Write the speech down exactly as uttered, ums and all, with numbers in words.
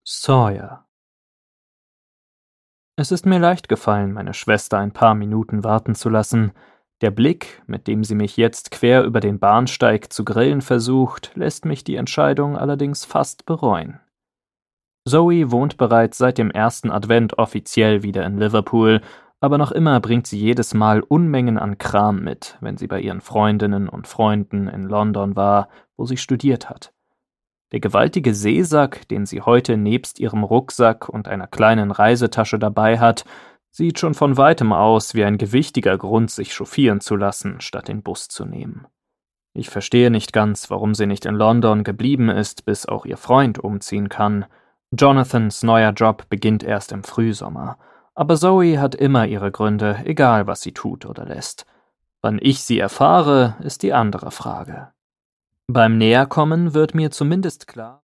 Sawyer. Es ist mir leicht gefallen, meine Schwester ein paar Minuten warten zu lassen. Der Blick, mit dem sie mich jetzt quer über den Bahnsteig zu grillen versucht, lässt mich die Entscheidung allerdings fast bereuen. Zoe wohnt bereits seit dem ersten Advent offiziell wieder in Liverpool, aber noch immer bringt sie jedes Mal Unmengen an Kram mit, wenn sie bei ihren Freundinnen und Freunden in London war, wo sie studiert hat. Der gewaltige Seesack, den sie heute nebst ihrem Rucksack und einer kleinen Reisetasche dabei hat, sieht schon von weitem aus wie ein gewichtiger Grund, sich chauffieren zu lassen, statt den Bus zu nehmen. Ich verstehe nicht ganz, warum sie nicht in London geblieben ist, bis auch ihr Freund umziehen kann. Jonathans neuer Job beginnt erst im Frühsommer. Aber Zoe hat immer ihre Gründe, egal was sie tut oder lässt. Wann ich sie erfahre, ist die andere Frage. Beim Näherkommen wird mir zumindest klar,